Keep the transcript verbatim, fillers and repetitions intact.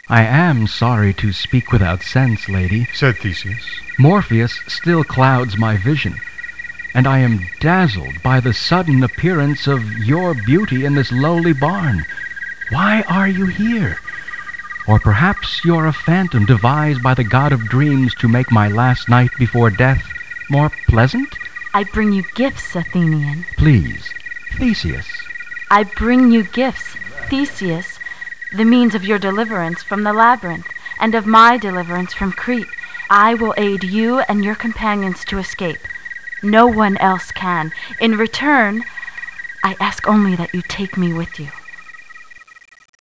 "I am sorry to speak without sense, lady," said Theseus. "Morpheus still clouds my vision, and I am dazzled by the sudden appearance of your beauty in this lowly barn. Why are you here? Or perhaps you're a phantom devised by the god of dreams to make my last night before death more pleasant?" I bring you gifts, Athenian. "Please, Theseus." I bring you gifts, Theseus, the means of your deliverance from the labyrinth, and of my deliverance from Crete. I will aid you and your companions to escape. No one else can. In return, I ask only that you take me with you.